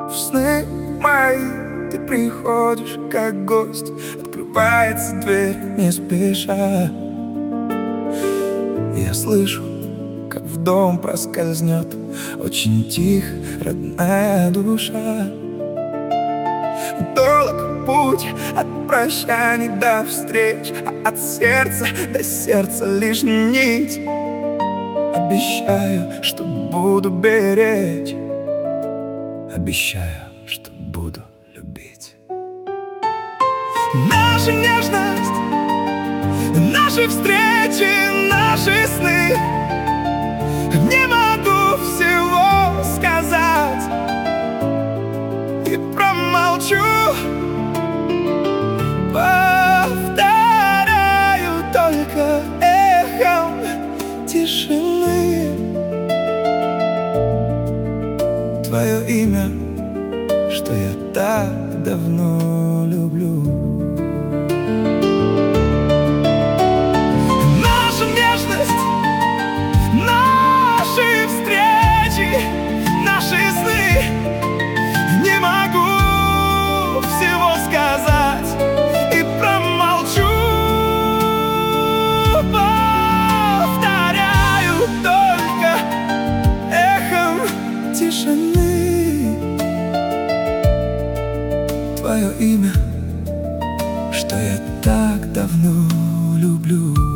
В сны мои ты приходишь, как гость. Открывается дверь не спеша. Я слышу, как в дом проскользнет очень тихо родная душа. Долг путь от прощаний до встреч, а от сердца до сердца лишь нить. Обещаю, что буду беречь, обещаю, что буду любить. Наша нежность, наши встречи, наши сны. Не могу всего сказать и промолчу. Повторяю только эхом тишины твое имя, что я так давно люблю. Наша нежность, наши встречи, наши сны. Не могу всего сказать и промолчу. Повторяю только эхом тишины твое имя, что я так давно люблю.